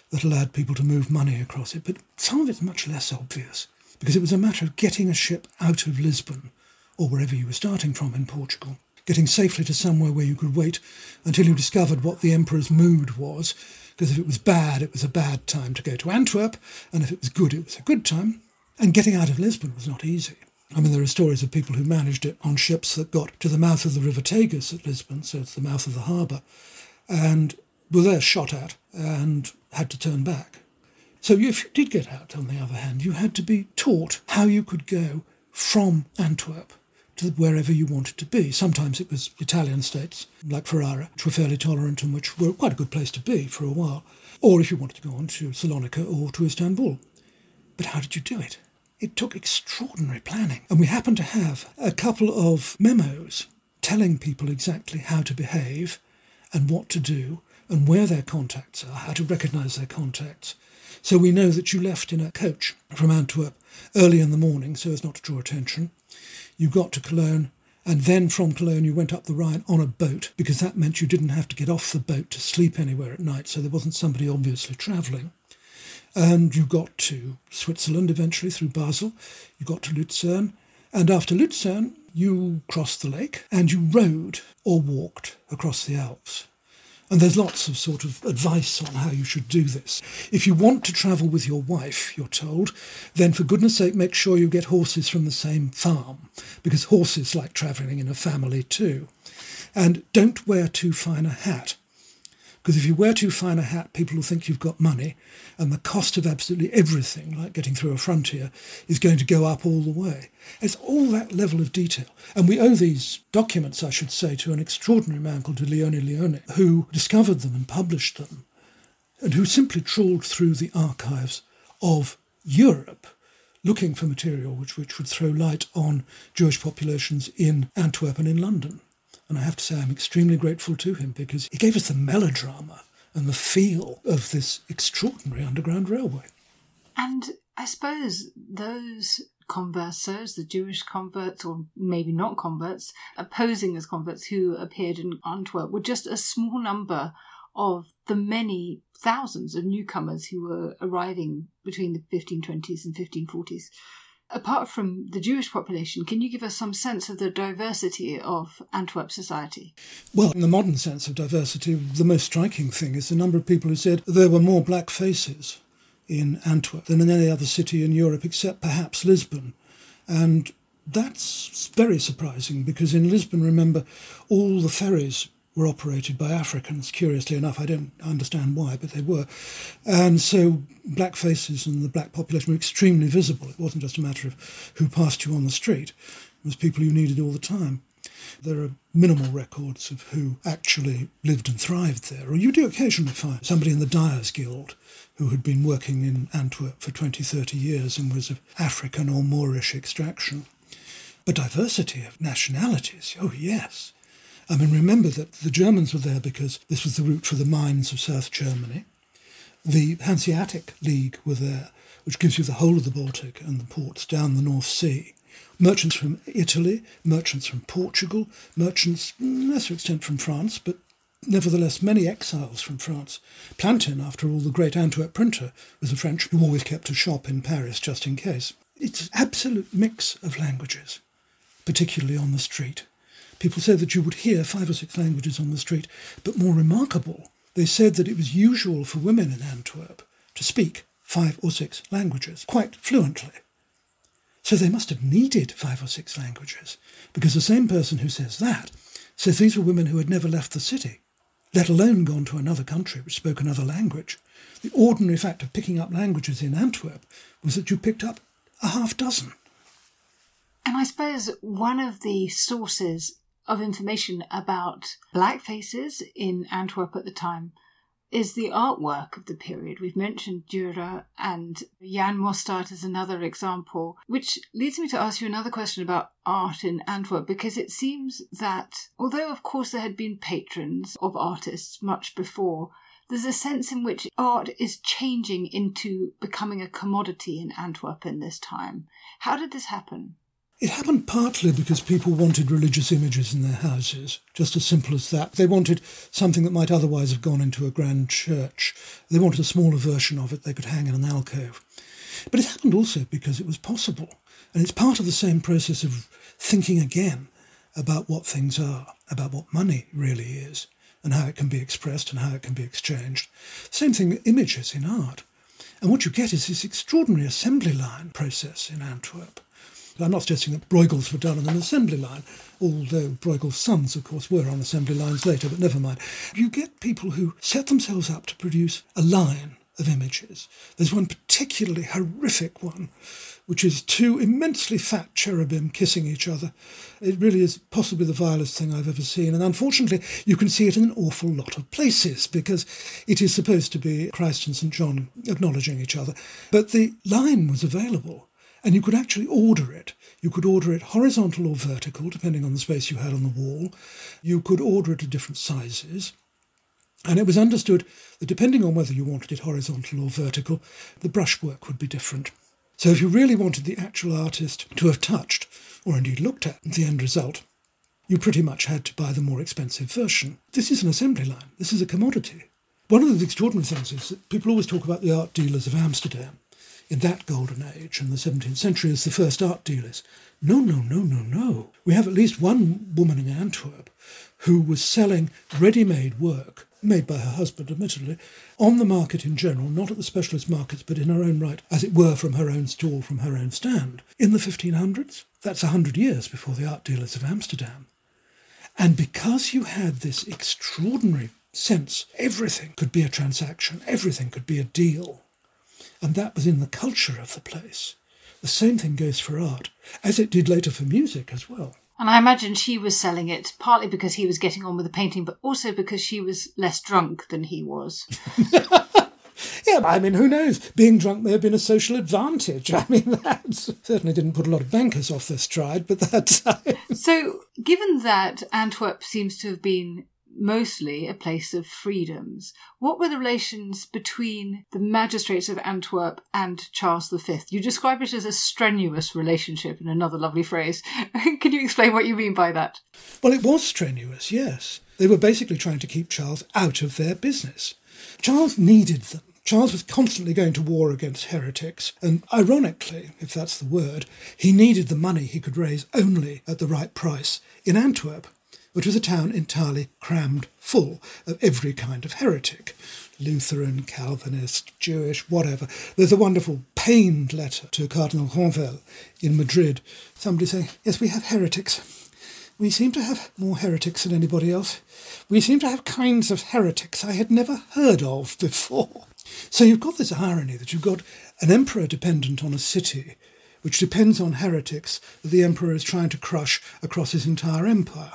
that allowed people to move money across it, but some of it's much less obvious, because it was a matter of getting a ship out of Lisbon, or wherever you were starting from in Portugal, getting safely to somewhere where you could wait until you discovered what the emperor's mood was, because if it was bad, it was a bad time to go to Antwerp, and if it was good, it was a good time. And getting out of Lisbon was not easy. I mean, there are stories of people who managed it on ships that got to the mouth of the River Tagus at Lisbon, so it's the mouth of the harbour, and were there shot at and had to turn back. So if you did get out, on the other hand, you had to be taught how you could go from Antwerp to wherever you wanted to be. Sometimes it was Italian states, like Ferrara, which were fairly tolerant and which were quite a good place to be for a while. Or if you wanted to go on to Salonika or to Istanbul. But how did you do it? It took extraordinary planning. And we happened to have a couple of memos telling people exactly how to behave and what to do and where their contacts are, how to recognise their contacts. So we know that you left in a coach from Antwerp early in the morning so as not to draw attention. You got to Cologne, and then from Cologne you went up the Rhine on a boat, because that meant you didn't have to get off the boat to sleep anywhere at night, so there wasn't somebody obviously travelling. And you got to Switzerland eventually through Basel. You got to Lucerne, and after Lucerne you crossed the lake and you rode or walked across the Alps. And there's lots of sort of advice on how you should do this. If you want to travel with your wife, you're told, then for goodness sake make sure you get horses from the same farm, because horses like travelling in a family too. And don't wear too fine a hat, because if you wear too fine a hat, people will think you've got money, and the cost of absolutely everything, like getting through a frontier, is going to go up all the way. It's all that level of detail. And we owe these documents, I should say, to an extraordinary man called Leone, who discovered them and published them, and who simply trawled through the archives of Europe, looking for material which would throw light on Jewish populations in Antwerp and in London. And I have to say I'm extremely grateful to him, because he gave us the melodrama and the feel of this extraordinary underground railway. And I suppose those conversos, the Jewish converts, or maybe not converts, posing as converts who appeared in Antwerp, were just a small number of the many thousands of newcomers who were arriving between the 1520s and 1540s. Apart from the Jewish population, can you give us some sense of the diversity of Antwerp society? Well, in the modern sense of diversity, the most striking thing is the number of people who said there were more black faces in Antwerp than in any other city in Europe, except perhaps Lisbon. And that's very surprising, because in Lisbon, remember, all the ferries were operated by Africans, curiously enough. I don't understand why, but they were. And so black faces and the black population were extremely visible. It wasn't just a matter of who passed you on the street. It was people you needed all the time. There are minimal records of who actually lived and thrived there. Or you do occasionally find somebody in the Dyers Guild who had been working in Antwerp for 20, 30 years and was of African or Moorish extraction. But diversity of nationalities, oh yes. I mean, remember that the Germans were there because this was the route for the mines of South Germany. The Hanseatic League were there, which gives you the whole of the Baltic and the ports down the North Sea. Merchants from Italy, merchants from Portugal, merchants, lesser extent from France, but nevertheless many exiles from France. Plantin, after all, the great Antwerp printer, was a French who always kept a shop in Paris just in case. It's an absolute mix of languages, particularly on the street. People said that you would hear 5 or 6 languages on the street, but more remarkable, they said that it was usual for women in Antwerp to speak 5 or 6 languages quite fluently. So they must have needed 5 or 6 languages, because the same person who says that says these were women who had never left the city, let alone gone to another country which spoke another language. The ordinary fact of picking up languages in Antwerp was that you picked up a half dozen. And I suppose one of the sources of information about black faces in Antwerp at the time is the artwork of the period. We've mentioned Dürer, and Jan Mostert is another example, which leads me to ask you another question about art in Antwerp, because it seems that, although of course there had been patrons of artists much before, there's a sense in which art is changing into becoming a commodity in Antwerp in this time. How did this happen? It happened partly because people wanted religious images in their houses, just as simple as that. They wanted something that might otherwise have gone into a grand church. They wanted a smaller version of it they could hang in an alcove. But it happened also because it was possible. And it's part of the same process of thinking again about what things are, about what money really is, and how it can be expressed and how it can be exchanged. Same thing with images in art. And what you get is this extraordinary assembly line process in Antwerp. I'm not suggesting that Bruegel's were done on an assembly line, although Bruegel's sons, of course, were on assembly lines later, but never mind. You get people who set themselves up to produce a line of images. There's one particularly horrific one, which is two immensely fat cherubim kissing each other. It really is possibly the vilest thing I've ever seen, and unfortunately you can see it in an awful lot of places, because it is supposed to be Christ and St. John acknowledging each other. But the line was available, and you could actually order it. You could order it horizontal or vertical, depending on the space you had on the wall. You could order it at different sizes. And it was understood that depending on whether you wanted it horizontal or vertical, the brushwork would be different. So if you really wanted the actual artist to have touched, or indeed looked at, the end result, you pretty much had to buy the more expensive version. This is an assembly line. This is a commodity. One of the extraordinary things is that people always talk about the art dealers of Amsterdam in that golden age, in the 17th century, as the first art dealers. No. We have at least one woman in Antwerp who was selling ready-made work, made by her husband, admittedly, on the market in general, not at the specialist markets, but in her own right, as it were, from her own stall, from her own stand. In the 1500s, that's 100 years before the art dealers of Amsterdam. And because you had this extraordinary sense, everything could be a transaction, everything could be a deal, and that was in the culture of the place. The same thing goes for art, as it did later for music as well. And I imagine she was selling it partly because he was getting on with the painting, but also because she was less drunk than he was. Yeah, I mean, who knows? Being drunk may have been a social advantage. I mean, that certainly didn't put a lot of bankers off their stride, but that's... So, given that Antwerp seems to have been mostly a place of freedoms, what were the relations between the magistrates of Antwerp and Charles V? You describe it as a strenuous relationship, in another lovely phrase. Can you explain what you mean by that? Well, it was strenuous, yes. They were basically trying to keep Charles out of their business. Charles needed them. Charles was constantly going to war against heretics, and ironically, if that's the word, he needed the money he could raise only at the right price in Antwerp, which was a town entirely crammed full of every kind of heretic. Lutheran, Calvinist, Jewish, whatever. There's a wonderful pained letter to Cardinal Ronvel in Madrid. Somebody saying, yes, we have heretics. We seem to have more heretics than anybody else. We seem to have kinds of heretics I had never heard of before. So you've got this irony that you've got an emperor dependent on a city which depends on heretics that the emperor is trying to crush across his entire empire.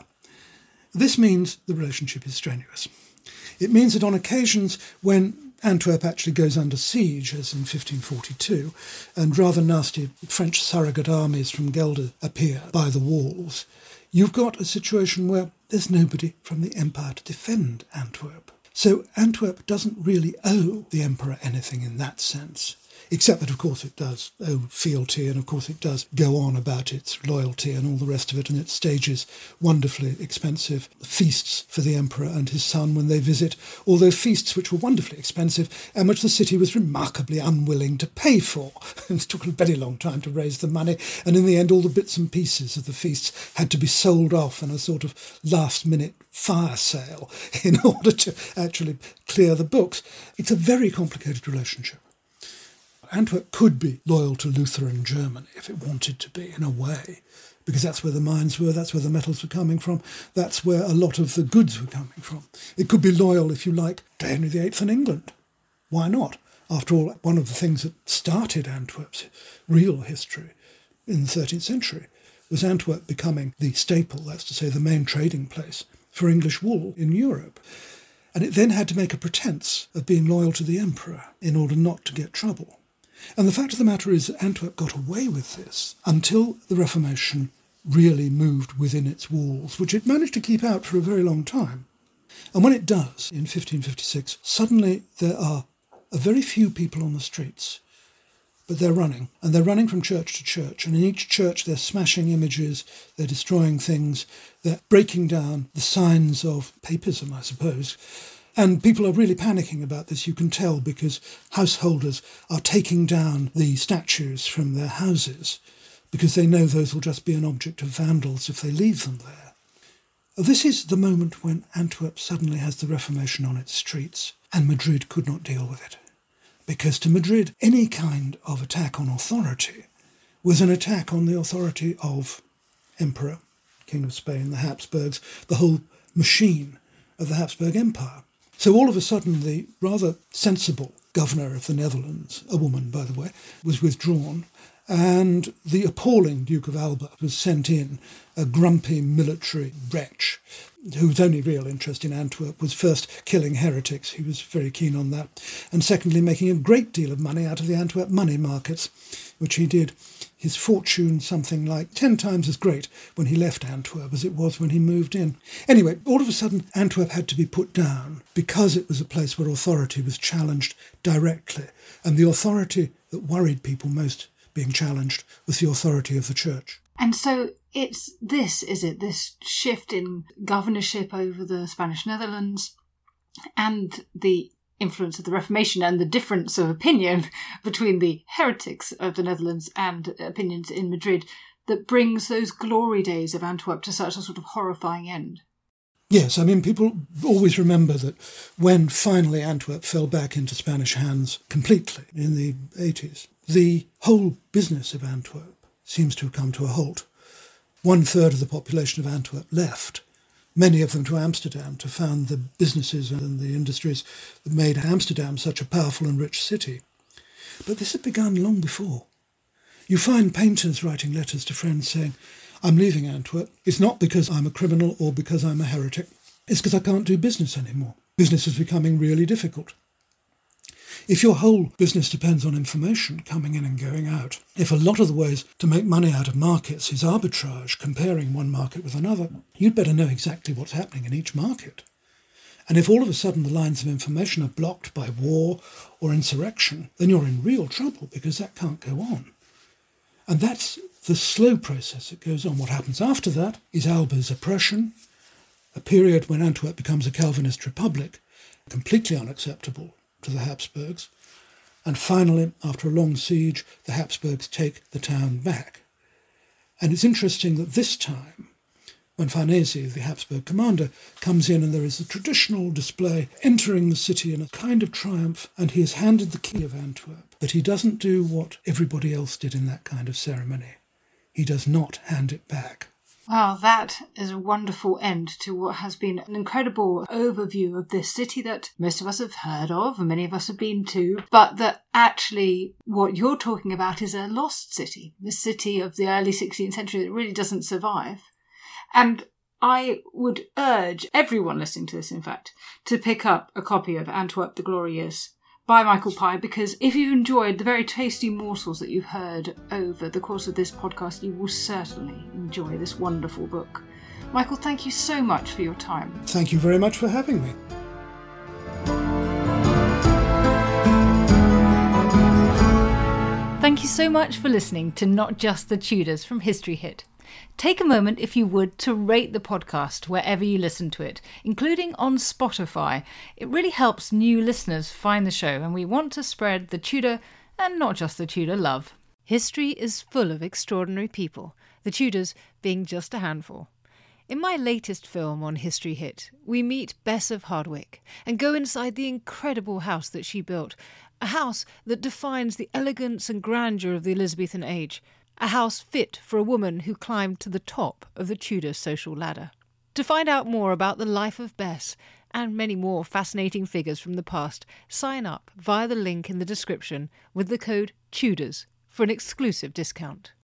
This means the relationship is strenuous. It means that on occasions when Antwerp actually goes under siege, as in 1542, and rather nasty French surrogate armies from Gelder appear by the walls, you've got a situation where there's nobody from the empire to defend Antwerp. So Antwerp doesn't really owe the emperor anything in that sense. Except that, of course, it does owe fealty, and of course it does go on about its loyalty and all the rest of it, and it stages wonderfully expensive feasts for the emperor and his son when they visit, although feasts which were wonderfully expensive and which the city was remarkably unwilling to pay for. It took a very long time to raise the money, and in the end all the bits and pieces of the feasts had to be sold off in a sort of last-minute fire sale in order to actually clear the books. It's a very complicated relationship. Antwerp could be loyal to Lutheran Germany if it wanted to be, in a way, because that's where the mines were, that's where the metals were coming from, that's where a lot of the goods were coming from. It could be loyal, if you like, to Henry VIII in England. Why not? After all, one of the things that started Antwerp's real history in the 13th century was Antwerp becoming the staple, that's to say the main trading place for English wool in Europe. And it then had to make a pretense of being loyal to the emperor in order not to get trouble. And the fact of the matter is that Antwerp got away with this until the Reformation really moved within its walls, which it managed to keep out for a very long time. And when it does, in 1556, suddenly there are a very few people on the streets, but they're running. And they're running from church to church. And in each church, they're smashing images, they're destroying things, they're breaking down the signs of papism, I suppose. And people are really panicking about this, you can tell, because householders are taking down the statues from their houses because they know those will just be an object of vandals if they leave them there. This is the moment when Antwerp suddenly has the Reformation on its streets, and Madrid could not deal with it. Because to Madrid, any kind of attack on authority was an attack on the authority of Emperor, King of Spain, the Habsburgs, the whole machine of the Habsburg Empire. So all of a sudden, the rather sensible governor of the Netherlands, a woman, by the way, was withdrawn, and the appalling Duke of Alba was sent in, a grumpy military wretch whose only real interest in Antwerp was first killing heretics, he was very keen on that, and secondly making a great deal of money out of the Antwerp money markets, which he did. His fortune something like 10 times as great when he left Antwerp as it was when he moved in. Anyway, all of a sudden Antwerp had to be put down because it was a place where authority was challenged directly, and the authority that worried people most being challenged was the authority of the church. And so it's this, is it? This shift in governorship over the Spanish Netherlands and the influence of the Reformation and the difference of opinion between the heretics of the Netherlands and opinions in Madrid that brings those glory days of Antwerp to such a sort of horrifying end. Yes, I mean, people always remember that when finally Antwerp fell back into Spanish hands completely in the 80s, the whole business of Antwerp seems to have come to a halt. 1/3 of the population of Antwerp left, many of them to Amsterdam, to found the businesses and the industries that made Amsterdam such a powerful and rich city. But this had begun long before. You find painters writing letters to friends saying, I'm leaving Antwerp. It's not because I'm a criminal or because I'm a heretic. It's because I can't do business anymore. Business is becoming really difficult. If your whole business depends on information coming in and going out, if a lot of the ways to make money out of markets is arbitrage, comparing one market with another, you'd better know exactly what's happening in each market. And if all of a sudden the lines of information are blocked by war or insurrection, then you're in real trouble because that can't go on. And that's the slow process that goes on. What happens after that is Alba's oppression, a period when Antwerp becomes a Calvinist republic, completely unacceptable to the Habsburgs. And finally, after a long siege, the Habsburgs take the town back. And it's interesting that this time, when Farnese, the Habsburg commander, comes in and there is a traditional display entering the city in a kind of triumph, and he is handed the key of Antwerp, but he doesn't do what everybody else did in that kind of ceremony. He does not hand it back. Wow, that is a wonderful end to what has been an incredible overview of this city that most of us have heard of and many of us have been to, but that actually what you're talking about is a lost city, the city of the early 16th century that really doesn't survive. And I would urge everyone listening to this, in fact, to pick up a copy of Antwerp the Glorious by Michael Pye, because if you've enjoyed the very tasty morsels that you've heard over the course of this podcast, you will certainly enjoy this wonderful book. Michael, thank you so much for your time. Thank you very much for having me. Thank you so much for listening to Not Just the Tudors from History Hit. Take a moment, if you would, to rate the podcast wherever you listen to it, including on Spotify. It really helps new listeners find the show, and we want to spread the Tudor, and not just the Tudor, love. History is full of extraordinary people, the Tudors being just a handful. In my latest film on History Hit, we meet Bess of Hardwick and go inside the incredible house that she built, a house that defines the elegance and grandeur of the Elizabethan age, a house fit for a woman who climbed to the top of the Tudor social ladder. To find out more about the life of Bess and many more fascinating figures from the past, sign up via the link in the description with the code TUDORS for an exclusive discount.